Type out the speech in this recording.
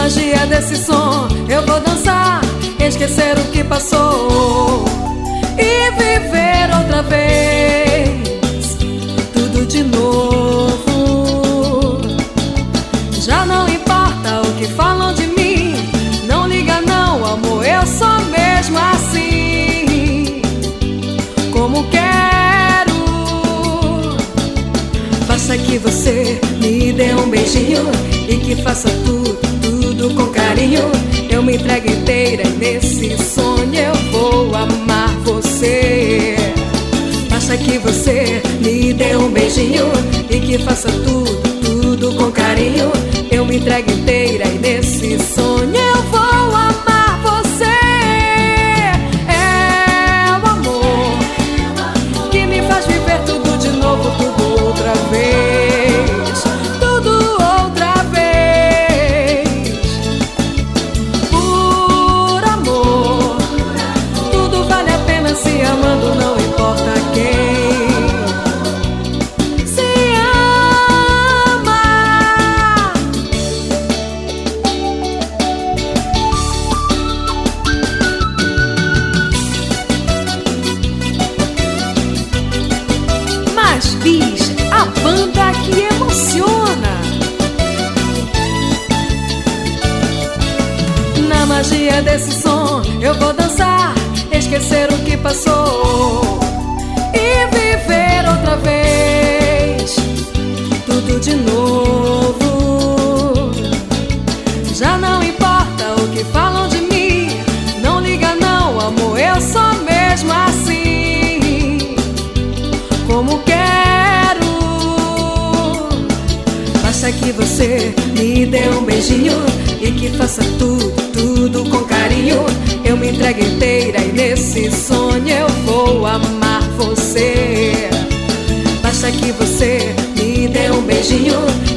magia desse som eu vou dançar, esquecer o que passou e viver outra vez, tudo de novo. Já não importa o que falam de mim, não liga não, amor, eu sou mesmo assim, como quero. Basta que você me dê um beijinho e que faça tudo com carinho. Eu me entrego inteira e nesse sonho eu vou amar você. Basta que você me dê um beijinho e que faça tudo com carinho. Eu me entrego inteira e nesse sonho eu vou amar você. É o amor que me faz viver tudo de novo, tudo outra vez, tudo outra vez. Por amor, tudo vale a pena se amando, não importa quem. Bis, a banda que emociona. Na magia desse som eu vou dançar, esquecer o que passou e viver outra vez, tudo de novo. Já não importa o que falam de mim, não liga não, amor, eu sou mesmo assim, como quero. Basta que você me dê um beijinho e que faça tudo com carinho. Eu me entrego inteira e nesse sonho eu vou amar você. Basta que você me dê um beijinho